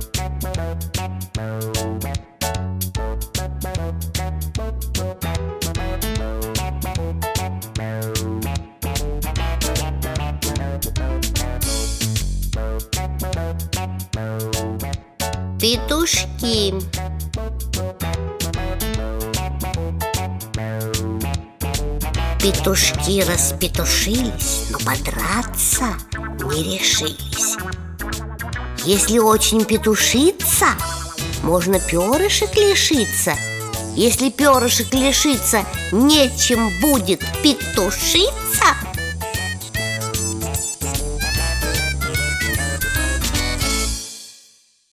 Петушки. Петушки распетушились, но подраться не решились. Если очень петушиться, можно перышек лишиться. Если перышек лишиться, нечем будет петушиться.